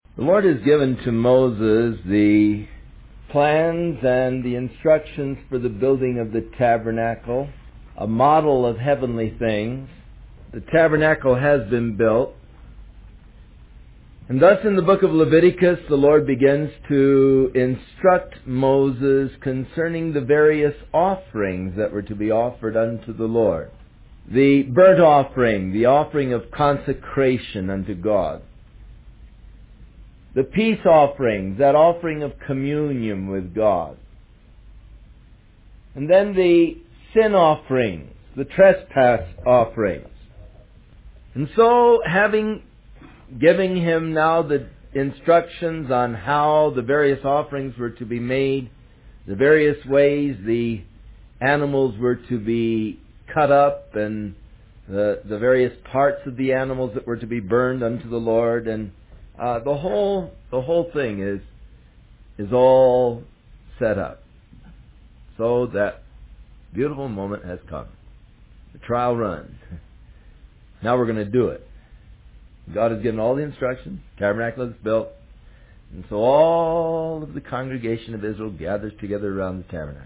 The Lord has given to Moses the plans and the instructions for the building of the tabernacle, a model of heavenly things. The tabernacle has been built. And thus in the book of Leviticus, the Lord begins to instruct Moses concerning the various offerings that were to be offered unto the Lord. The burnt offering, the offering of consecration unto God. The peace offerings, that offering of communion with God. And then the sin offerings, the trespass offerings. And so, giving him now the instructions on how the various offerings were to be made, the various ways the animals were to be cut up, and the various parts of the animals that were to be burned unto the Lord, and the whole thing is all set up. So that beautiful moment has come. The trial run. Now we're going to do it. God has given all the instructions. Tabernacle is built. And so all of the congregation of Israel gathers together around the tabernacle.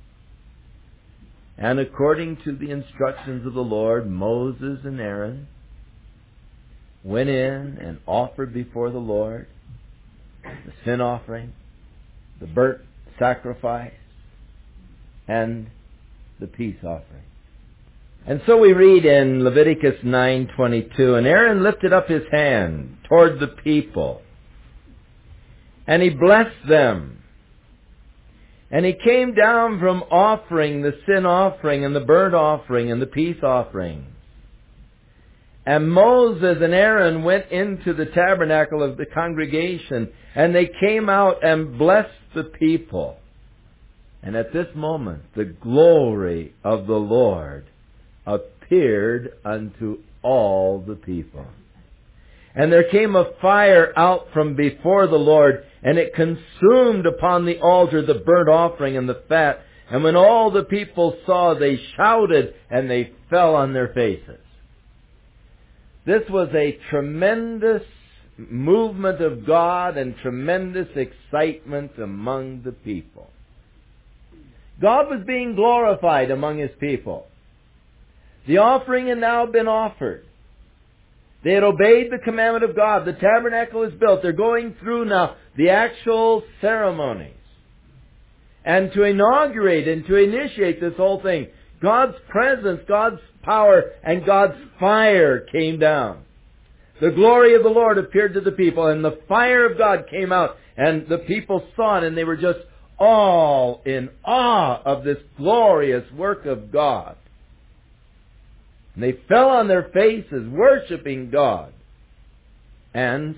And according to the instructions of the Lord, Moses and Aaron went in and offered before the Lord the sin offering, the burnt sacrifice, and the peace offering. And so we read in Leviticus 9:22, and Aaron lifted up his hand toward the people, and he blessed them. And he came down from offering the sin offering and the burnt offering and the peace offering. And Moses and Aaron went into the tabernacle of the congregation, and they came out and blessed the people. And at this moment, the glory of the Lord appeared unto all the people. And there came a fire out from before the Lord, and it consumed upon the altar the burnt offering and the fat. And when all the people saw, they shouted, and they fell on their faces. This was a tremendous movement of God and tremendous excitement among the people. God was being glorified among His people. The offering had now been offered. They had obeyed the commandment of God. The tabernacle is built. They're going through now the actual ceremonies. And to inaugurate and to initiate this whole thing, God's presence, God's power, and God's fire came down. The glory of the Lord appeared to the people, and the fire of God came out, and the people saw it, and they were just all in awe of this glorious work of God. And they fell on their faces, worshiping God. And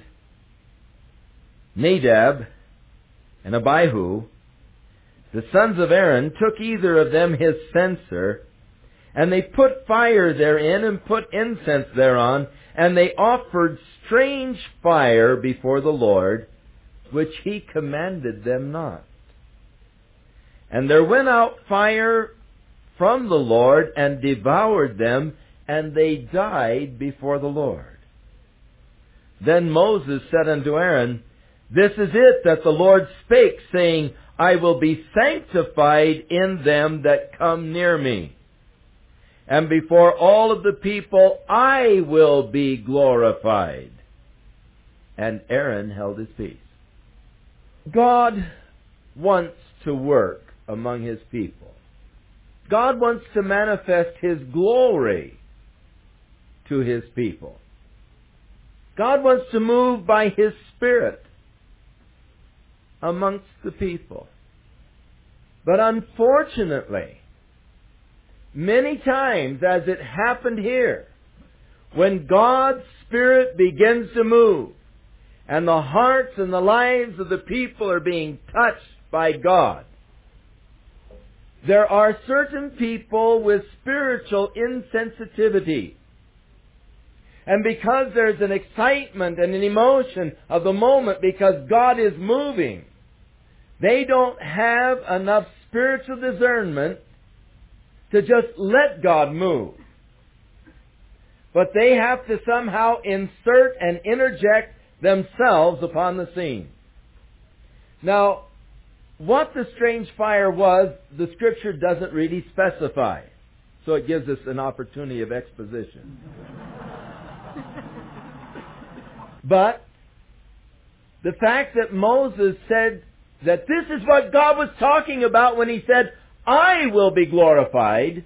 Nadab and Abihu, the sons of Aaron, took either of them his censer, and they put fire therein, and put incense thereon, and they offered strange fire before the Lord, which He commanded them not. And there went out fire from the Lord, and devoured them, and they died before the Lord. Then Moses said unto Aaron, This is it that the Lord spake, saying, I will be sanctified in them that come near me. And before all of the people I will be glorified. And Aaron held his peace. God wants to work among His people. God wants to manifest His glory to His people. God wants to move by His Spirit amongst the people. But unfortunately, many times, as it happened here, when God's Spirit begins to move, and the hearts and the lives of the people are being touched by God, there are certain people with spiritual insensitivity. And because there's an excitement and an emotion of the moment, because God is moving, they don't have enough spiritual discernment to just let God move. But they have to somehow insert and interject themselves upon the scene. Now, what the strange fire was, the Scripture doesn't really specify. So it gives us an opportunity of exposition. But the fact that Moses said that this is what God was talking about when He said, I will be glorified,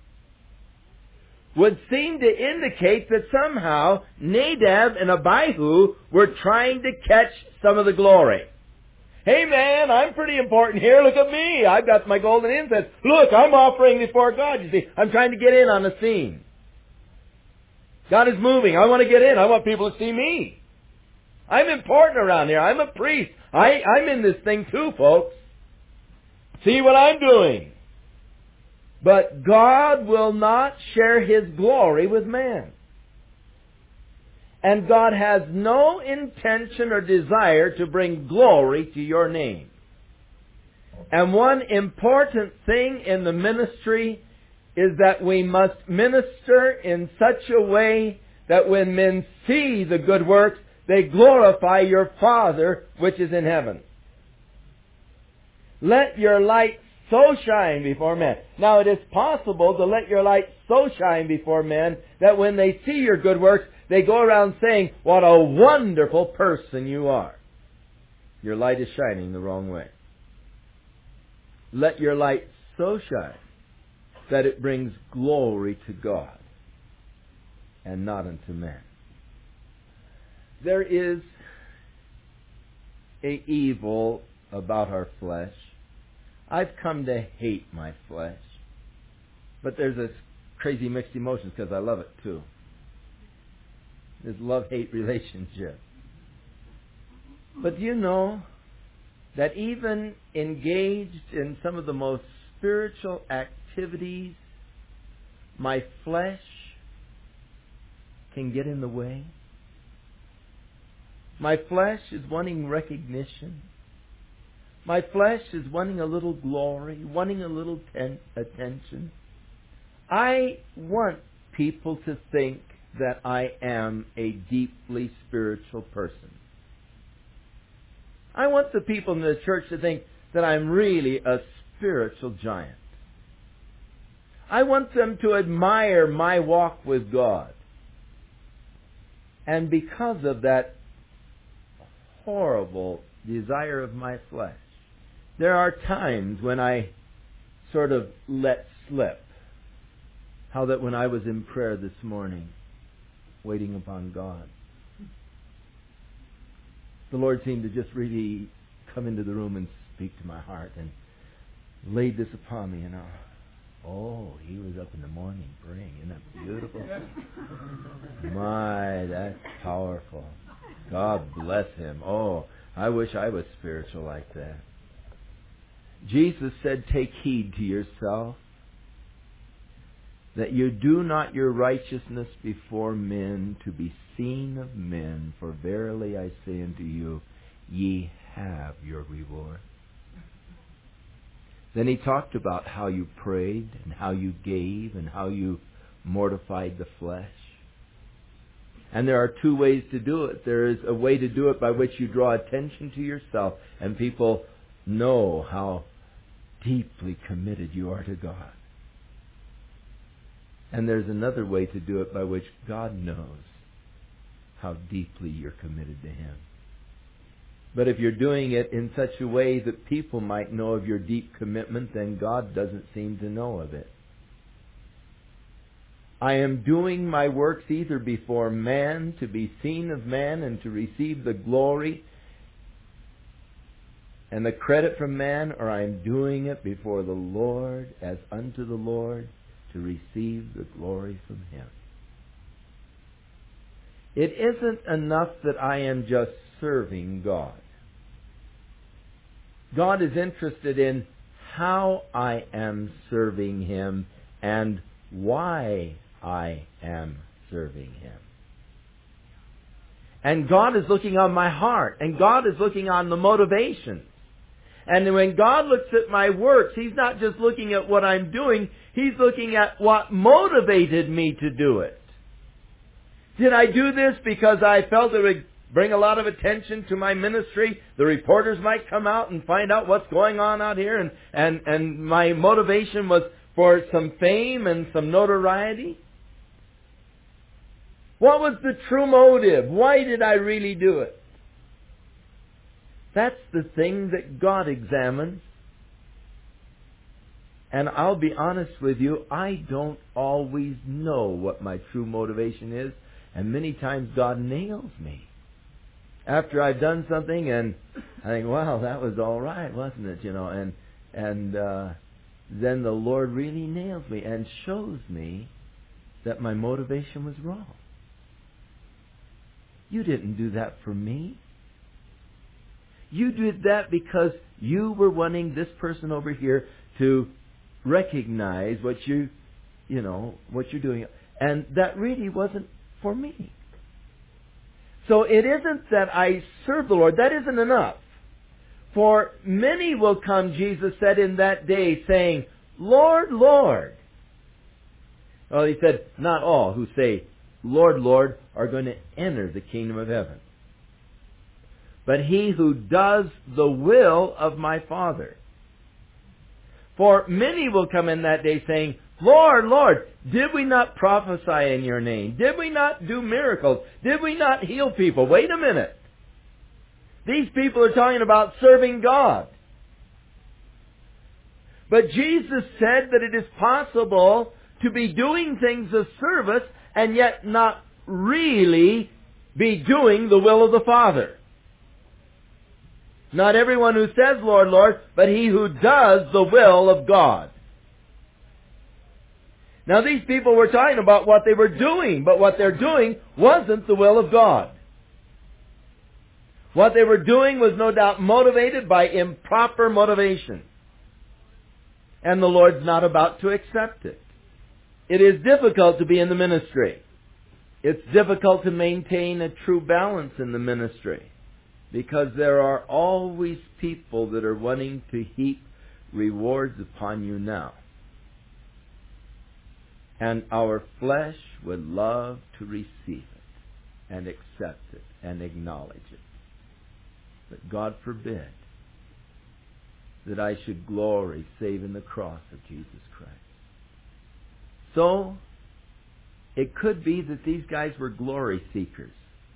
would seem to indicate that somehow Nadab and Abihu were trying to catch some of the glory. Hey man, I'm pretty important here. Look at me. I've got my golden incense. Look, I'm offering before God. You see, I'm trying to get in on the scene. God is moving. I want to get in. I want people to see me. I'm important around here. I'm a priest. I'm in this thing too, folks. See what I'm doing. But God will not share His glory with man. And God has no intention or desire to bring glory to your name. And one important thing in the ministry is that we must minister in such a way that when men see the good works, they glorify your Father which is in heaven. Let your light so shine before men. Now it is possible to let your light so shine before men that when they see your good works, they go around saying, what a wonderful person you are. Your light is shining the wrong way. Let your light so shine that it brings glory to God and not unto men. There is an evil about our flesh. I've come to hate my flesh. But there's this crazy mixed emotions because I love it too. This love-hate relationship. But do you know that even engaged in some of the most spiritual activities, my flesh can get in the way? My flesh is wanting recognition. My flesh is wanting a little glory, wanting a little attention. I want people to think that I am a deeply spiritual person. I want the people in the church to think that I'm really a spiritual giant. I want them to admire my walk with God. And because of that horrible desire of my flesh, there are times when I sort of let slip. How that when I was in prayer this morning, waiting upon God, the Lord seemed to just really come into the room and speak to my heart and laid this upon me, Oh, he was up in the morning praying. Isn't that beautiful? My, that's powerful. God bless him. Oh, I wish I was spiritual like that. Jesus said, take heed to yourself, that you do not your righteousness before men to be seen of men, for verily I say unto you, ye have your reward. Then he talked about how you prayed and how you gave and how you mortified the flesh. And there are two ways to do it. There is a way to do it by which you draw attention to yourself and people know how deeply committed you are to God. And there's another way to do it by which God knows how deeply you're committed to Him. But if you're doing it in such a way that people might know of your deep commitment, then God doesn't seem to know of it. I am doing my works either before man, to be seen of man, and to receive the glory and the credit from man, or I am doing it before the Lord, as unto the Lord, to receive the glory from Him. It isn't enough that I am just serving God. God is interested in how I am serving Him and why I am serving Him. And God is looking on my heart, and God is looking on the motivations. And when God looks at my works, He's not just looking at what I'm doing, He's looking at what motivated me to do it. Did I do this because I felt it would bring a lot of attention to my ministry. The reporters might come out and find out what's going on out here, and my motivation was for some fame and some notoriety. What was the true motive? Why did I really do it? That's the thing that God examines. And I'll be honest with you, I don't always know what my true motivation is. And many times God nails me. After I've done something and I think, wow, that was all right, wasn't it? And then the Lord really nails me and shows me that my motivation was wrong. You didn't do that for me. You did that because you were wanting this person over here to recognize what what you're doing. And that really wasn't for me. So it isn't that I serve the Lord. That isn't enough. For many will come, Jesus said, in that day, saying, Lord, Lord. Well, he said, not all who say, Lord, Lord, are going to enter the kingdom of heaven, but he who does the will of my Father. For many will come in that day saying, Lord, Lord, did we not prophesy in your name? Did we not do miracles? Did we not heal people? Wait a minute. These people are talking about serving God. But Jesus said that it is possible to be doing things of service and yet not really be doing the will of the Father. Not everyone who says, Lord, Lord, but he who does the will of God. Now these people were talking about what they were doing, but what they're doing wasn't the will of God. What they were doing was no doubt motivated by improper motivation. And the Lord's not about to accept it. It is difficult to be in the ministry. It's difficult to maintain a true balance in the ministry, because there are always people that are wanting to heap rewards upon you now. And our flesh would love to receive it and accept it and acknowledge it. But God forbid that I should glory save in the cross of Jesus Christ. So, it could be that these guys were glory seekers.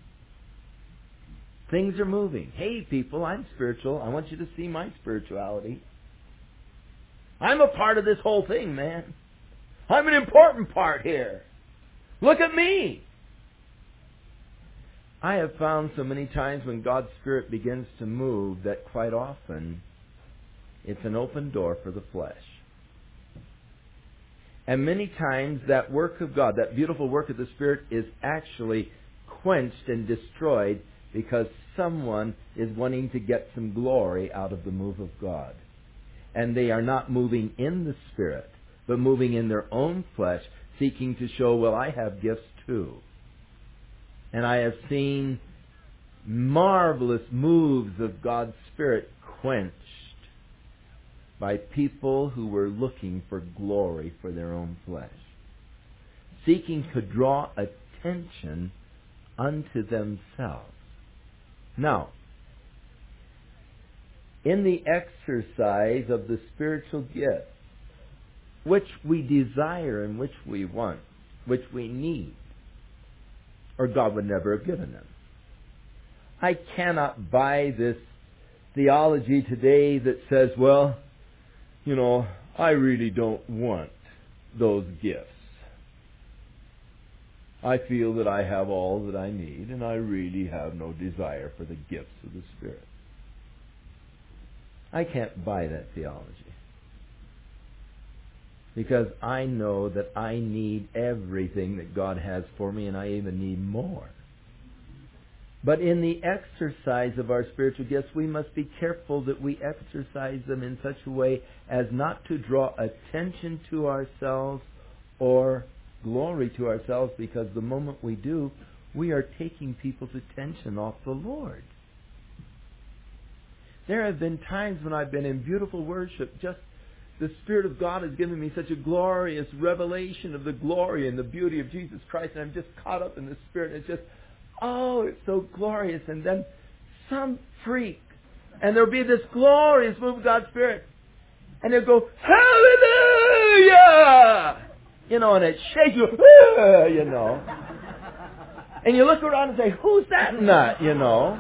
Things are moving. Hey people, I'm spiritual. I want you to see my spirituality. I'm a part of this whole thing, man. I'm an important part here. Look at me. I have found so many times when God's Spirit begins to move that quite often it's an open door for the flesh. And many times that work of God, that beautiful work of the Spirit, is actually quenched and destroyed because someone is wanting to get some glory out of the move of God. And they are not moving in the Spirit, but moving in their own flesh, seeking to show, well, I have gifts too. And I have seen marvelous moves of God's Spirit quenched by people who were looking for glory for their own flesh, seeking to draw attention unto themselves. Now, in the exercise of the spiritual gifts, which we desire and which we want, which we need, or God would never have given them. I cannot buy this theology today that says, well, I really don't want those gifts. I feel that I have all that I need, and I really have no desire for the gifts of the Spirit. I can't buy that theology, because I know that I need everything that God has for me, and I even need more. But in the exercise of our spiritual gifts, we must be careful that we exercise them in such a way as not to draw attention to ourselves or glory to ourselves, because the moment we do, we are taking people's attention off the Lord. There have been times when I've been in beautiful worship, just the Spirit of God has given me such a glorious revelation of the glory and the beauty of Jesus Christ, and I'm just caught up in the Spirit, and it's just, oh, it's so glorious. And then some freak, and there'll be this glorious move of God's Spirit. And they'll go, hallelujah! You know, and it shakes you, you know. And you look around and say, who's that nut, you know?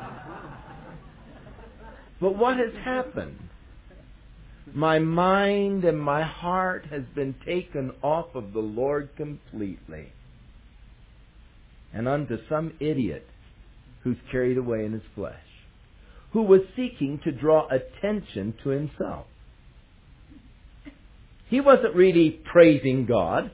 But what has happened? My mind and my heart has been taken off of the Lord completely. And unto some idiot who's carried away in his flesh, who was seeking to draw attention to himself. He wasn't really praising God.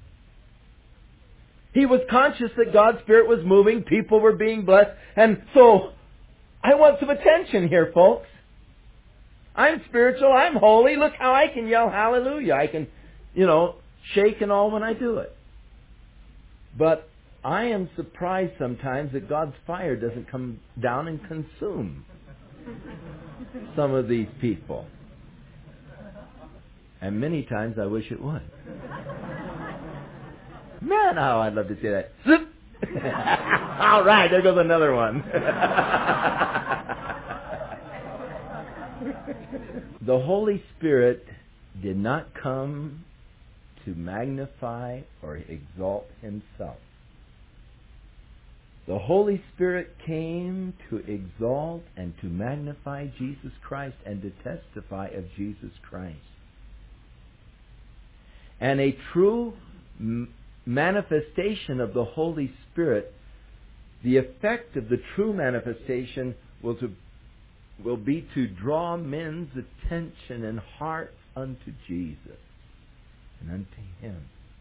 He was conscious that God's Spirit was moving, people were being blessed, and so, I want some attention here, folks. I'm spiritual, I'm holy, look how I can yell hallelujah. I can, shake and all when I do it. But I am surprised sometimes that God's fire doesn't come down and consume some of these people. And many times I wish it would. Man, how I'd love to see that. All right, there goes another one. The Holy Spirit did not come to magnify or exalt Himself. The Holy Spirit came to exalt and to magnify Jesus Christ and to testify of Jesus Christ. And a true manifestation of the Holy Spirit, the effect of the true manifestation will be to draw men's attention and hearts unto Jesus and unto Him.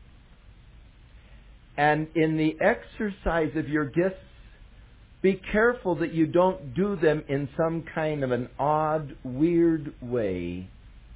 And in the exercise of your gifts, be careful that you don't do them in some kind of an odd, weird way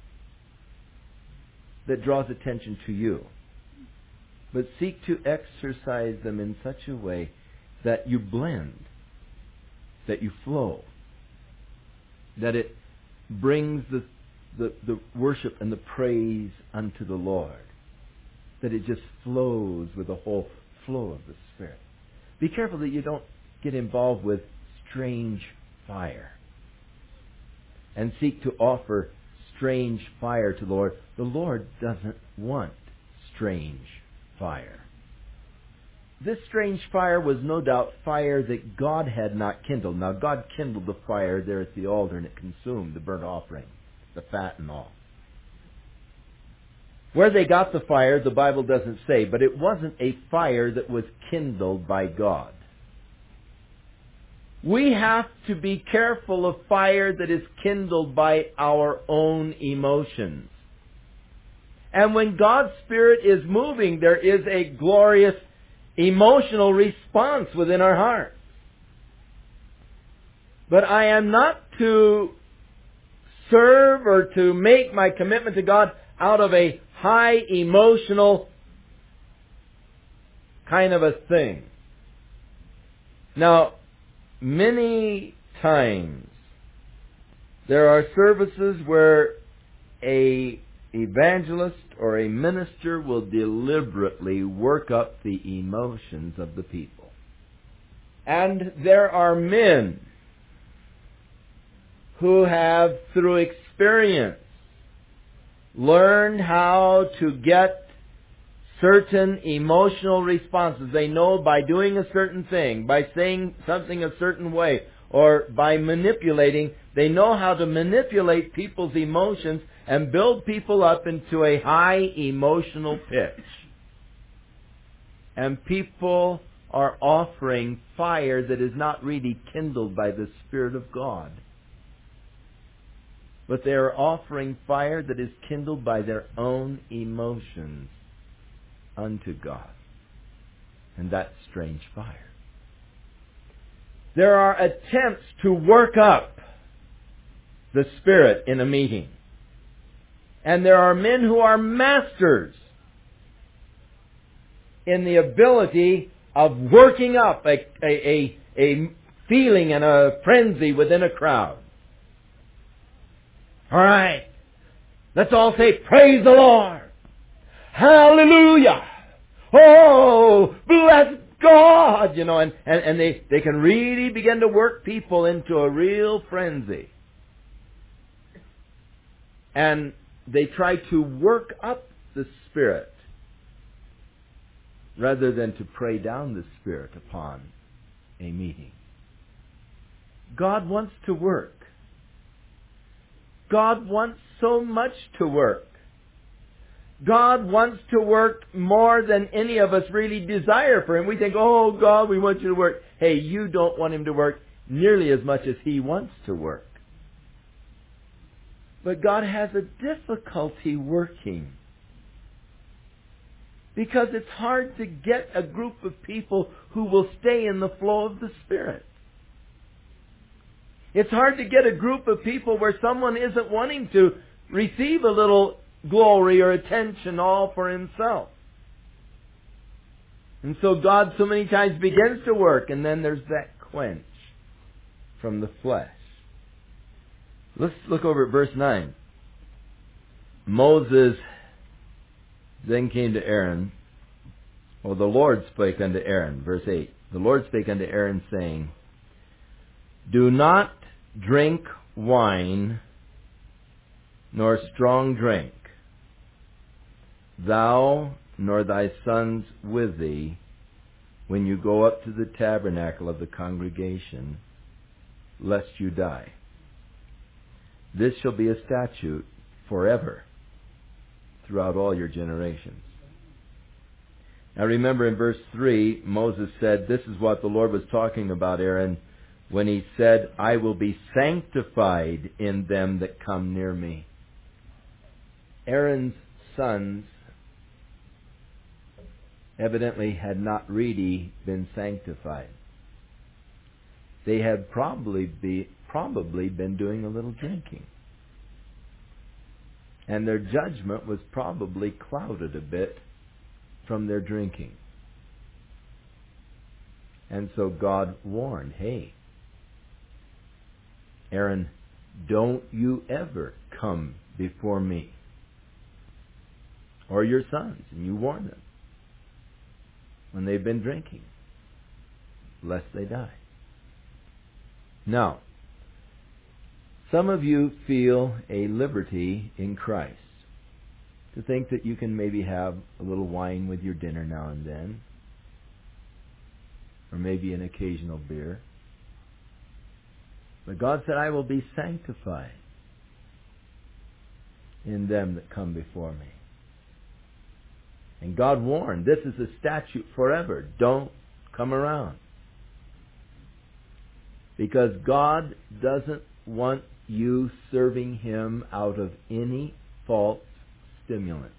that draws attention to you. But seek to exercise them in such a way that you blend, that you flow, that it brings the worship and the praise unto the Lord, that it just flows with the whole flow of the Spirit. Be careful that you don't get involved with strange fire and seek to offer strange fire to the Lord. The Lord doesn't want strange fire. This strange fire was no doubt fire that God had not kindled. Now, God kindled the fire there at the altar, and it consumed the burnt offering, the fat and all. Where they got the fire, the Bible doesn't say, but it wasn't a fire that was kindled by God. We have to be careful of fire that is kindled by our own emotions. And when God's Spirit is moving, there is a glorious emotional response within our hearts. But I am not to serve or to make my commitment to God out of a high emotional kind of a thing. Now, many times there are services where a evangelist or a minister will deliberately work up the emotions of the people. And there are men who have, through experience, learned how to get certain emotional responses. They know by doing a certain thing, by saying something a certain way, or by manipulating, they know how to manipulate people's emotions and build people up into a high emotional pitch. And people are offering fire that is not really kindled by the Spirit of God, but they are offering fire that is kindled by their own emotions unto God. And that's strange fire. There are attempts to work up the Spirit in a meeting. And there are men who are masters in the ability of working up a feeling and a frenzy within a crowd. All right. Let's all say, praise the Lord. Hallelujah. Oh, bless God, and they can really begin to work people into a real frenzy. And they try to work up the Spirit rather than to pray down the Spirit upon a meeting. God wants to work. God wants so much to work. God wants to work more than any of us really desire for Him. We think, oh God, we want you to work. Hey, you don't want Him to work nearly as much as He wants to work. But God has a difficulty working. Because it's hard to get a group of people who will stay in the flow of the Spirit. It's hard to get a group of people where someone isn't wanting to receive a little glory or attention all for himself. And so God so many times begins to work, and then there's that quench from the flesh. Let's look over at verse 9. Moses then came to Aaron. Well, the Lord spake unto Aaron. Verse 8. The Lord spake unto Aaron, saying, Do not drink wine, nor strong drink, thou nor thy sons with thee, when you go up to the tabernacle of the congregation, lest you die. This shall be a statute forever throughout all your generations. Now remember in verse 3, Moses said, this is what the Lord was talking about, Aaron, when He said, I will be sanctified in them that come near me. Aaron's sons evidently had not really been sanctified. They had probably been doing a little drinking. And their judgment was probably clouded a bit from their drinking. And so God warned, hey, Aaron, don't you ever come before me or your sons, and you warn them when they've been drinking, lest they die. Now, some of you feel a liberty in Christ to think that you can maybe have a little wine with your dinner now and then, or maybe an occasional beer. But God said, I will be sanctified in them that come before me. And God warned, this is a statute forever. Don't come around. Because God doesn't want you serving Him out of any false stimulant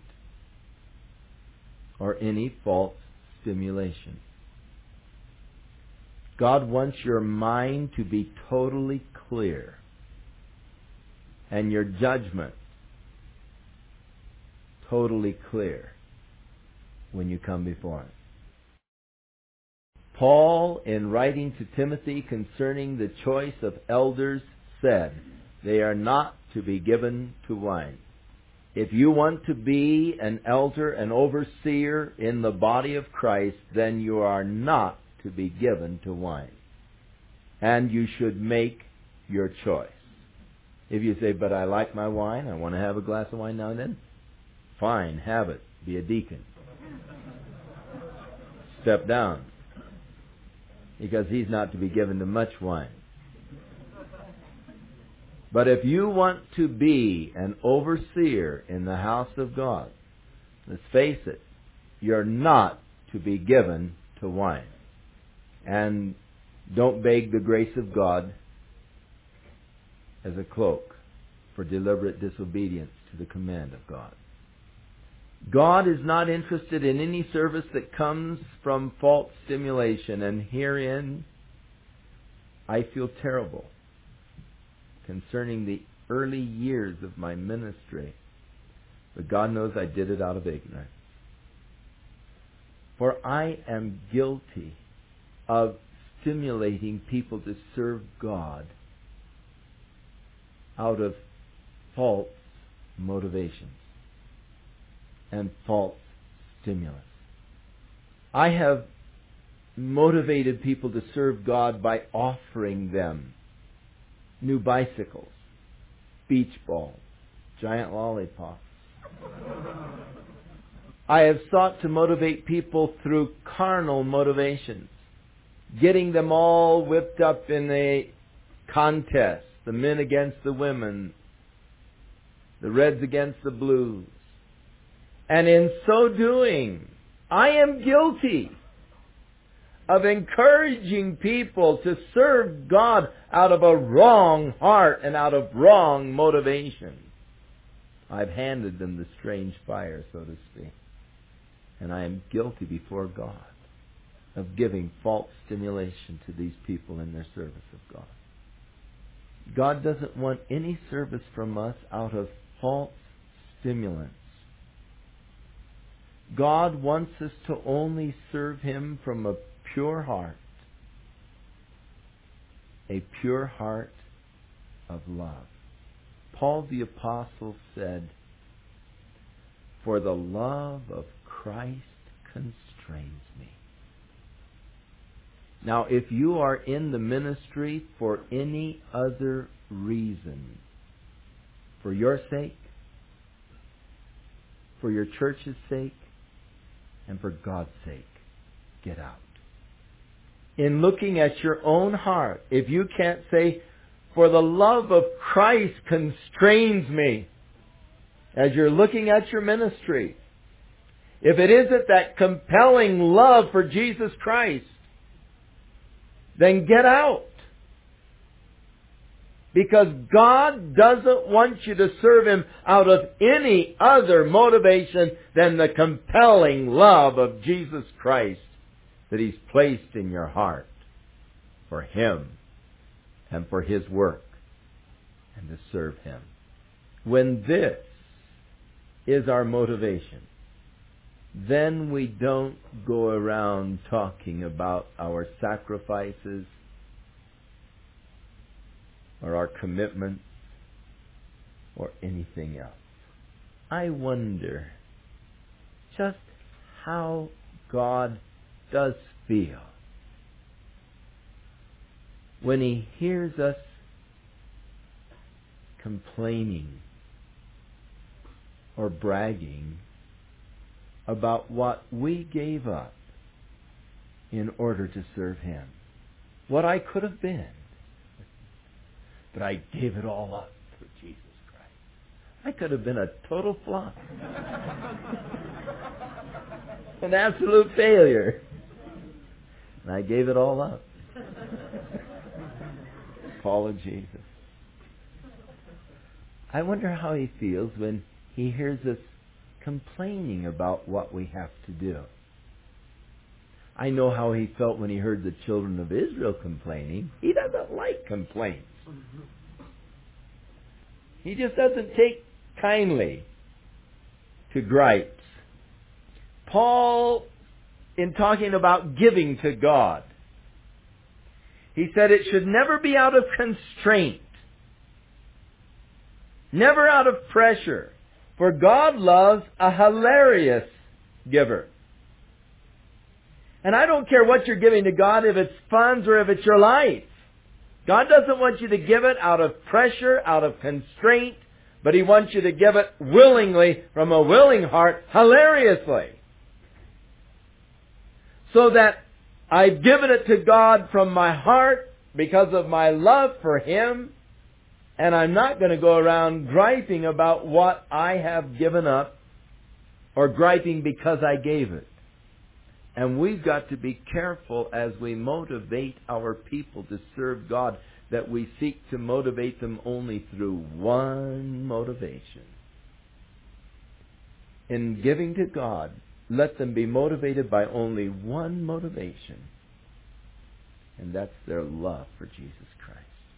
or any false stimulation. God wants your mind to be totally clear and your judgment totally clear when you come before Him. Paul, in writing to Timothy concerning the choice of elders, said, they are not to be given to wine. If you want to be an elder, an overseer in the body of Christ, then you are not to be given to wine. And you should make your choice. If you say, but I like my wine, I want to have a glass of wine now and then, fine, have it. Be a deacon. Step down. Because he's not to be given to much wine. But if you want to be an overseer in the house of God, let's face it, you're not to be given to wine. And don't beg the grace of God as a cloak for deliberate disobedience to the command of God. God is not interested in any service that comes from false stimulation, and herein I feel terrible concerning the early years of my ministry. But God knows I did it out of ignorance. For I am guilty of stimulating people to serve God out of false motivations and false stimulus. I have motivated people to serve God by offering them new bicycles, beach balls, giant lollipops. I have sought to motivate people through carnal motivations, getting them all whipped up in a contest, the men against the women, the reds against the blues. And in so doing, I am guilty of encouraging people to serve God out of a wrong heart and out of wrong motivation. I've handed them the strange fire, so to speak. And I am guilty before God of giving false stimulation to these people in their service of God. God doesn't want any service from us out of false stimulants. God wants us to only serve Him from a pure heart. A pure heart of love. Paul the Apostle said, "For the love of Christ constrains me." Now, if you are in the ministry for any other reason, for your sake, for your church's sake, and for God's sake, get out. In looking at your own heart, if you can't say, "For the love of Christ constrains me," as you're looking at your ministry, if it isn't that compelling love for Jesus Christ, then get out. Because God doesn't want you to serve Him out of any other motivation than the compelling love of Jesus Christ that He's placed in your heart for Him and for His work and to serve Him. When this is our motivation, then we don't go around talking about our sacrifices or our commitments or anything else. I wonder just how God does feel when He hears us complaining or bragging about what we gave up in order to serve Him. What I could have been. But I gave it all up for Jesus Christ. I could have been a total flop. An absolute failure. And I gave it all up. Paul of Jesus. I wonder how He feels when He hears us complaining about what we have to do. I know how He felt when He heard the children of Israel complaining. He doesn't like complaints. He just doesn't take kindly to gripes. Paul, in talking about giving to God, he said it should never be out of constraint, never out of pressure, for God loves a hilarious giver. And I don't care what you're giving to God, if it's funds or if it's your life. God doesn't want you to give it out of pressure, out of constraint, but He wants you to give it willingly, from a willing heart, hilariously. So that I've given it to God from my heart because of my love for Him, and I'm not going to go around griping about what I have given up or griping because I gave it. And we've got to be careful as we motivate our people to serve God that we seek to motivate them only through one motivation. In giving to God, let them be motivated by only one motivation, and that's their love for Jesus Christ.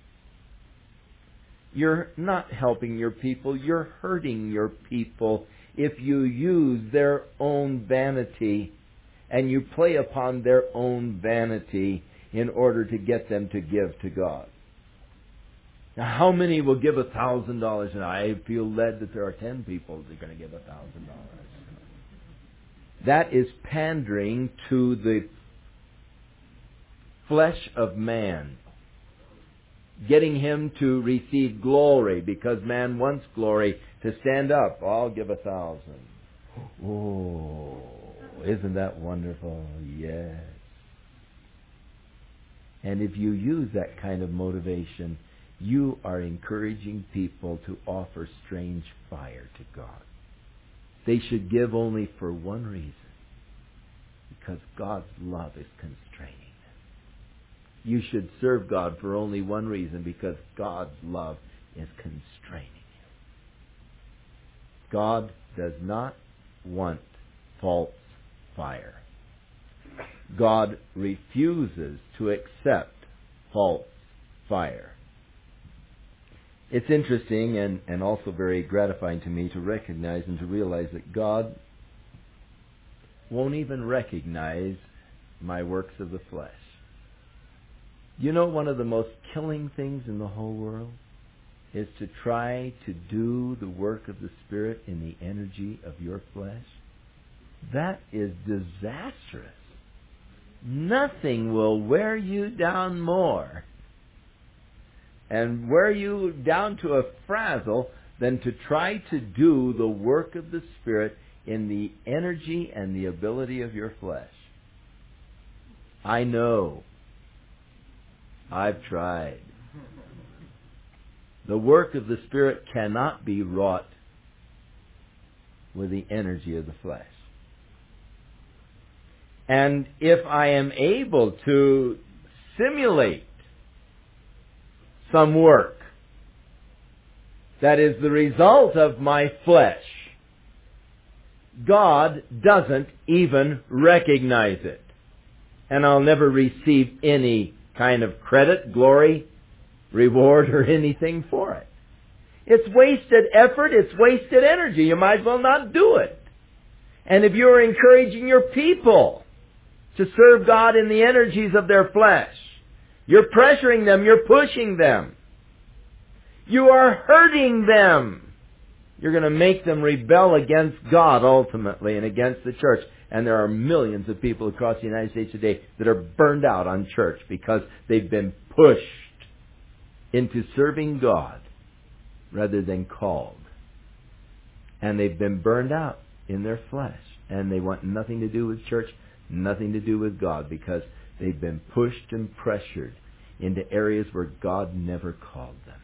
You're not helping your people, you're hurting your people if you use their own vanity and you play upon their own vanity in order to get them to give to God. Now, how many will give $1,000? And I feel led that there are 10 people that are going to give $1,000. That is pandering to the flesh of man, getting him to receive glory, because man wants glory, to stand up. I'll give 1,000. Oh, isn't that wonderful? Yes. And if you use that kind of motivation, you are encouraging people to offer strange fire to God. They should give only for one reason, because God's love is constraining them. You should serve God for only one reason, because God's love is constraining you. God does not want false fire. God refuses to accept false fire. It's interesting and also very gratifying to me to recognize and to realize that God won't even recognize my works of the flesh. You know, one of the most killing things in the whole world is to try to do the work of the Spirit in the energy of your flesh. That is disastrous. Nothing will wear you down more and wear you down to a frazzle than to try to do the work of the Spirit in the energy and the ability of your flesh. I know. I've tried. The work of the Spirit cannot be wrought with the energy of the flesh. And if I am able to simulate some work that is the result of my flesh, God doesn't even recognize it. And I'll never receive any kind of credit, glory, reward, or anything for it. It's wasted effort, it's wasted energy. You might as well not do it. And if you're encouraging your people to serve God in the energies of their flesh, you're pressuring them, you're pushing them, you are hurting them. You're going to make them rebel against God ultimately and against the church. And there are millions of people across the United States today that are burned out on church because they've been pushed into serving God rather than called. And they've been burned out in their flesh. And they want nothing to do with church, nothing to do with God, because they've been pushed and pressured into areas where God never called them.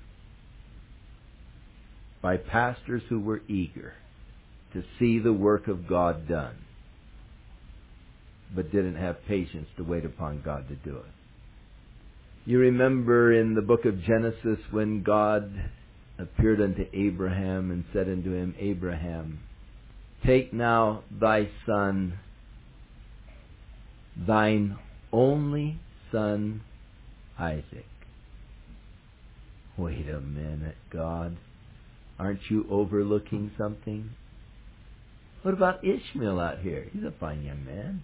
By pastors who were eager to see the work of God done, but didn't have patience to wait upon God to do it. You remember in the book of Genesis when God appeared unto Abraham and said unto him, Abraham, take now thy son, thine only son Isaac. Wait a minute, God. Aren't you overlooking something? What about Ishmael out here? He's a fine young man.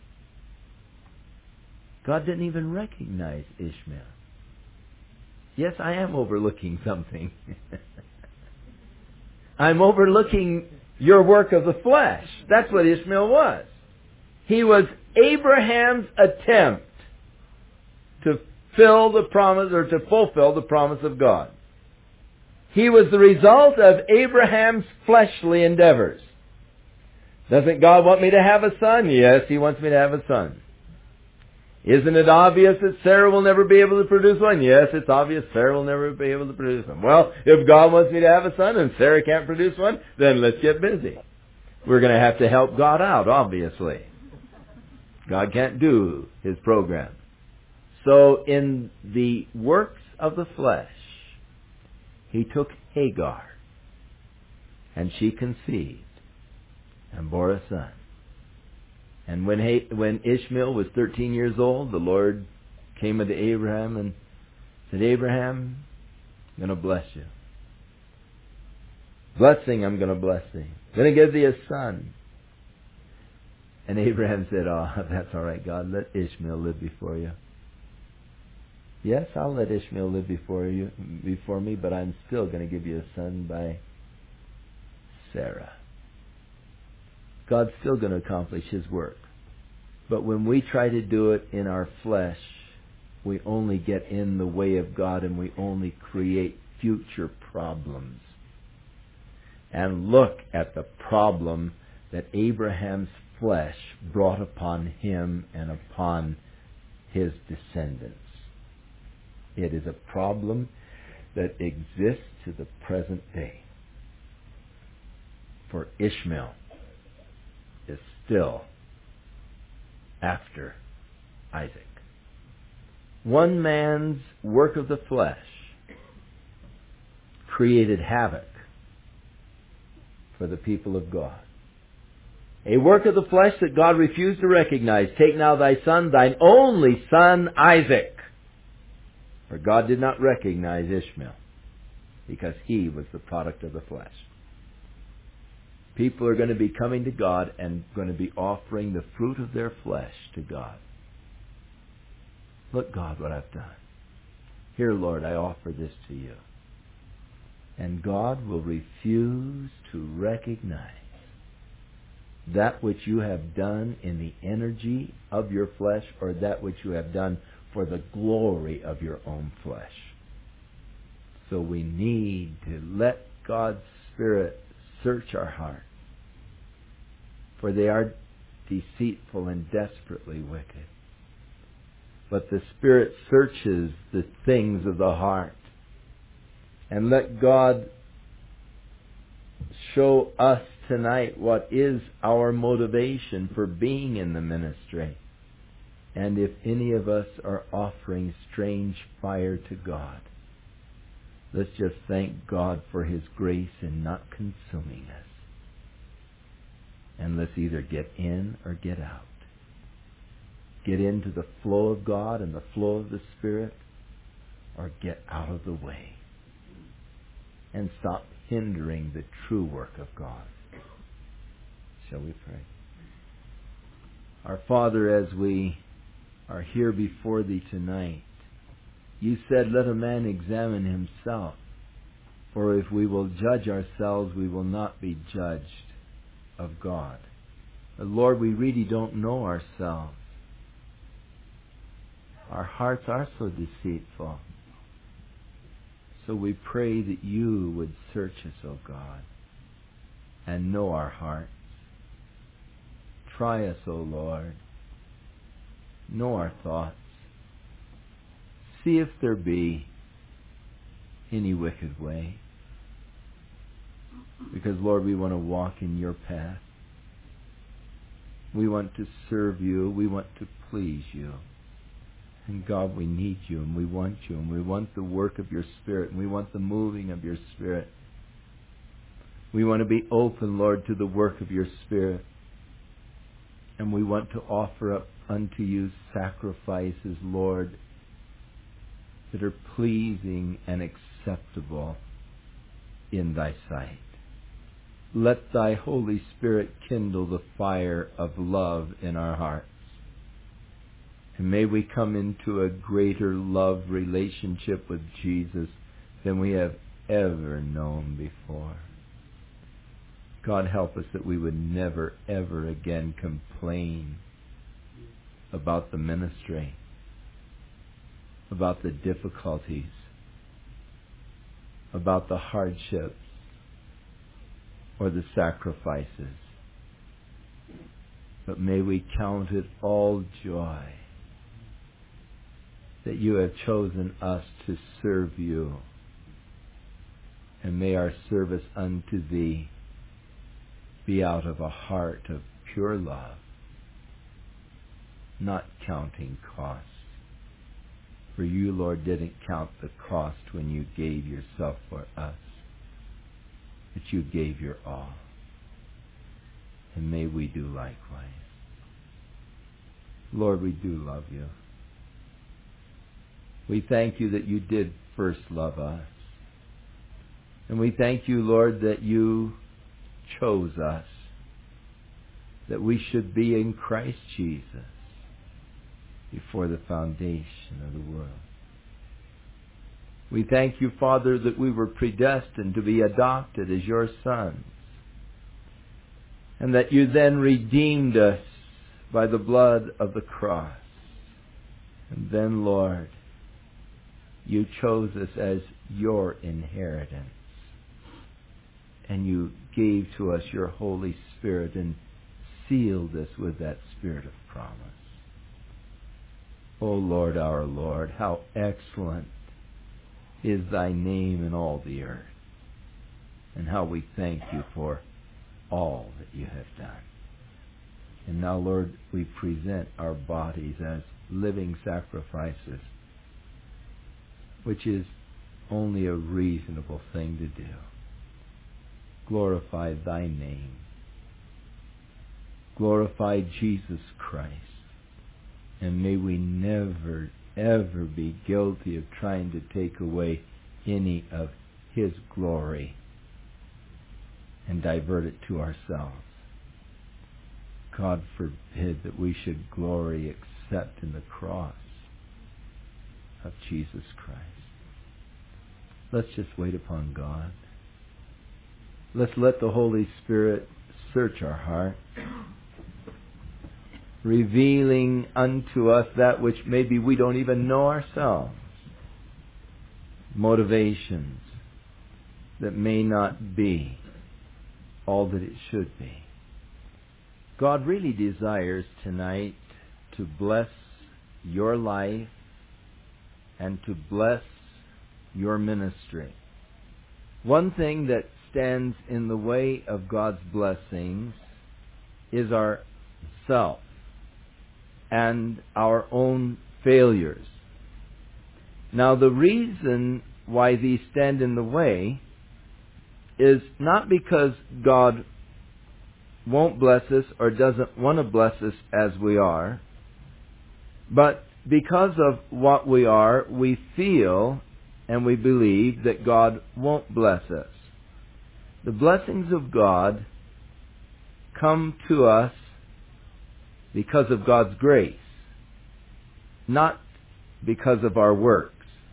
God didn't even recognize Ishmael. Yes, I am overlooking something. I'm overlooking your work of the flesh. That's what Ishmael was. He was Abraham's attempt to fulfill the promise of God. He was the result of Abraham's fleshly endeavors. Doesn't God want me to have a son? Yes, He wants me to have a son. Isn't it obvious that Sarah will never be able to produce one? Yes, it's obvious Sarah will never be able to produce one. Well, if God wants me to have a son and Sarah can't produce one, then let's get busy. We're going to have to help God out, obviously. God can't do His program. So in the works of the flesh, He took Hagar, and she conceived and bore a son. And when Ishmael was 13 years old, the Lord came unto Abraham and said, Abraham, I'm going to bless you. Blessing, I'm going to bless thee. I'm going to give thee a son. And Abraham said, oh, that's all right, God. Let Ishmael live before you. Yes, I'll let Ishmael live before me, but I'm still going to give you a son by Sarah. God's still going to accomplish His work. But when we try to do it in our flesh, we only get in the way of God and we only create future problems. And look at the problem that Abraham's flesh brought upon him and upon his descendants. It is a problem that exists to the present day. For Ishmael is still after Isaac. One man's work of the flesh created havoc for the people of God. A work of the flesh that God refused to recognize. Take now thy son, thine only son, Isaac. For God did not recognize Ishmael because he was the product of the flesh. People are going to be coming to God and going to be offering the fruit of their flesh to God. Look, God, what I've done. Here, Lord, I offer this to you. And God will refuse to recognize that which you have done in the energy of your flesh or that which you have done for the glory of your own flesh. So we need to let God's Spirit search our hearts, for they are deceitful and desperately wicked. But the Spirit searches the things of the heart. And let God show us tonight what is our motivation for being in the ministry. And if any of us are offering strange fire to God, let's just thank God for His grace in not consuming us. And let's either get in or get out. Get into the flow of God and the flow of the Spirit, or get out of the way and stop hindering the true work of God. Shall we pray? Our Father, as we are here before Thee tonight, You said, let a man examine himself, for if we will judge ourselves, we will not be judged of God. But Lord, we really don't know ourselves. Our hearts are so deceitful. So we pray that You would search us, O God, and know our hearts. Try us, O Lord. Know our thoughts. See if there be any wicked way. Because, Lord, we want to walk in Your path. We want to serve You. We want to please You. And God, we need You, and we want You, and we want the work of Your Spirit, and we want the moving of Your Spirit. We want to be open, Lord, to the work of Your Spirit. And we want to offer up unto You sacrifices, Lord, that are pleasing and acceptable in Thy sight. Let Thy Holy Spirit kindle the fire of love in our hearts. And may we come into a greater love relationship with Jesus than we have ever known before. God, help us that we would never, ever again complain about the ministry, about the difficulties, about the hardships, or the sacrifices. But may we count it all joy that You have chosen us to serve You. And may our service unto Thee be out of a heart of pure love, not counting costs. For You, Lord, didn't count the cost when You gave Yourself for us, but You gave Your all. And may we do likewise. Lord, we do love You. We thank You that You did first love us. And we thank You, Lord, that You chose us, that we should be in Christ Jesus before the foundation of the world. We thank You, Father, that we were predestined to be adopted as Your sons, and that You then redeemed us by the blood of the cross. And then, Lord, you chose us as your inheritance. And you gave to us your Holy Spirit and sealed us with that Spirit of promise. O Lord, our Lord, how excellent is thy name in all the earth. And how we thank you for all that you have done. And now, Lord, we present our bodies as living sacrifices, which is only a reasonable thing to do. Glorify thy name. Glorify Jesus Christ. And may we never, ever be guilty of trying to take away any of his glory and divert it to ourselves. God forbid that we should glory except in the cross of Jesus Christ. Let's just wait upon God. Let's let the Holy Spirit search our hearts, revealing unto us that which maybe we don't even know ourselves. Motivations that may not be all that it should be. God really desires tonight to bless your life and to bless your ministry. One thing that stands in the way of God's blessings is ourself and our own failures. Now, the reason why these stand in the way is not because God won't bless us or doesn't want to bless us as we are, but because of what we are, we feel and we believe that God won't bless us. The blessings of God come to us because of God's grace, not because of our works.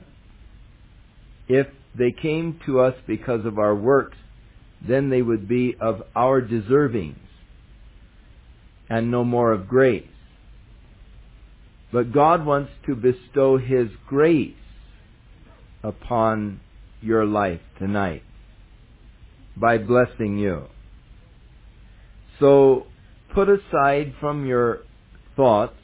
If they came to us because of our works, then they would be of our deservings and no more of grace. But God wants to bestow His grace upon your life tonight by blessing you. So put aside from your thoughts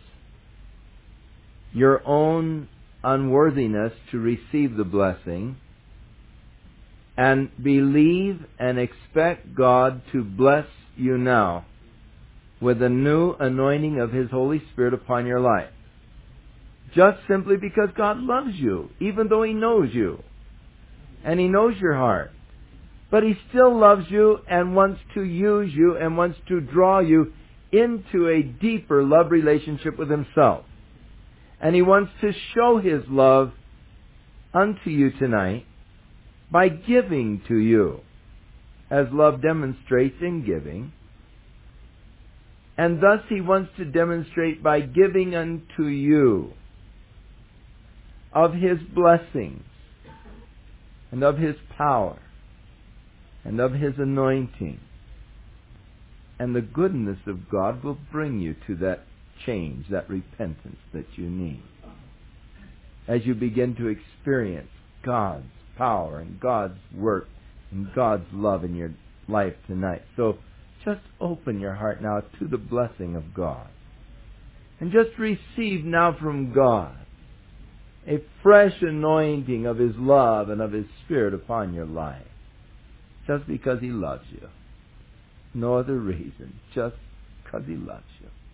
your own unworthiness to receive the blessing, and believe and expect God to bless you now with a new anointing of His Holy Spirit upon your life. Just simply because God loves you, even though He knows you, and He knows your heart. But He still loves you and wants to use you and wants to draw you into a deeper love relationship with Himself. And He wants to show His love unto you tonight by giving to you, as love demonstrates in giving. And thus He wants to demonstrate by giving unto you of His blessings and of His power and of His anointing. And the goodness of God will bring you to that change, that repentance that you need, as you begin to experience God's power and God's work and God's love in your life tonight. So just open your heart now to the blessing of God. And just receive now from God a fresh anointing of His love and of His Spirit upon your life. Just because He loves you. No other reason. Just because He loves you.